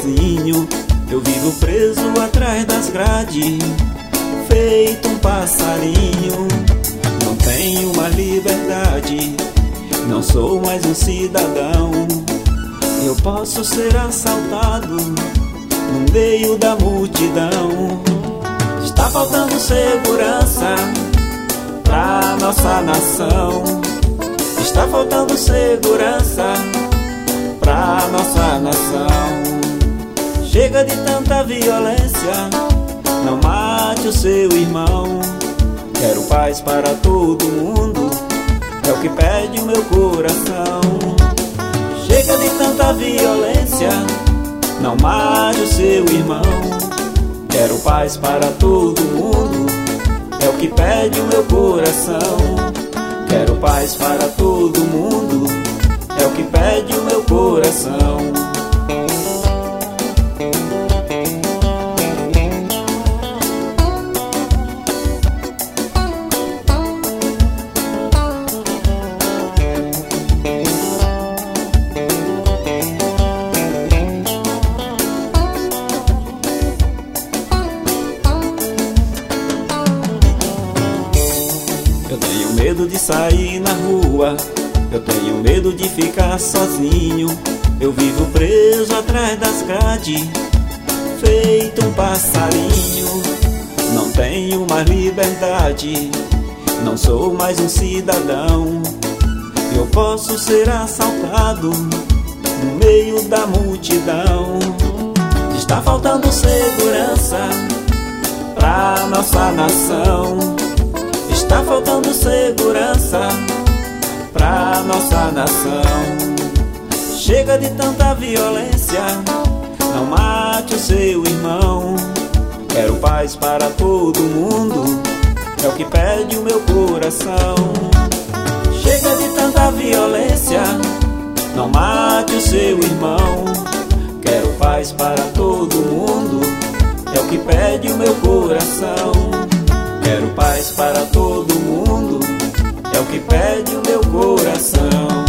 sozinho. Eu vivo preso atrás das grades, feito um passarinho. Não tenho mais liberdade, não sou mais um cidadão. Eu posso ser assaltado no meio da multidão. Está faltando segurança pra nossa nação. Está faltando segurança pra nossa nação. Chega de tanta violência, não mate o seu irmão. Quero paz para todo mundo, é o que pede o meu coração. Chega de tanta violência, não mate o seu irmão. Quero paz para todo mundo, é o que pede o meu coração. Quero paz para todo mundo, é o que pede o meu coração. Eu tenho medo de sair na rua, eu tenho medo de ficar sozinho. Eu vivo preso atrás das grades, feito um passarinho. Não tenho mais liberdade, não sou mais um cidadão. Eu posso ser assaltado no meio da multidão. Está faltando segurança pra nossa nação. Está faltando segurança pra nossa nação. Chega de tanta violência, não mate o seu irmão. Quero paz para todo mundo, é o que pede o meu coração. Chega de tanta violência, não mate o seu irmão. Quero paz para todo mundo, é o que pede o meu coração. Quero paz para todo mundo, é o que pede o meu coração.